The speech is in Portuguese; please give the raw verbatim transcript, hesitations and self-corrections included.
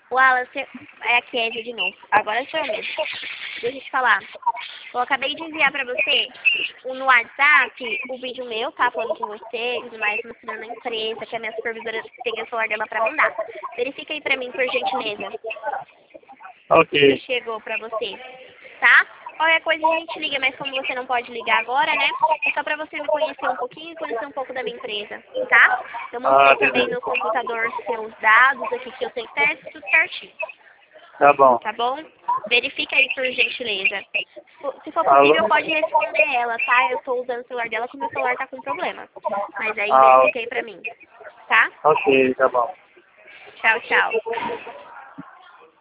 Wallace, é a Kézia de novo. Agora sou eu mesmo. Deixa eu te falar. Eu acabei de enviar pra você no WhatsApp o vídeo meu, tá? Falando com você e tudo mais, mostrando a empresa, que a minha supervisora tem o celular dela pra mandar. Verifica aí pra mim, por gentileza. Ok. Se chegou pra você, tá? Qualquer coisa a gente liga, mas como você não pode ligar agora, né? É só pra você me conhecer um pouquinho e conhecer um pouco da minha empresa, tá? Eu mostrei Ah, também beleza. no computador seus dados aqui, que eu sei que tá tudo certinho. Tá bom. Tá bom? Verifica aí, por gentileza. Se for Alô? possível, pode responder ela, tá? Eu tô usando o celular dela porque o meu celular tá com problema. Mas aí Ah, verifica aí pra mim, tá? ok, tá bom. Tchau, tchau.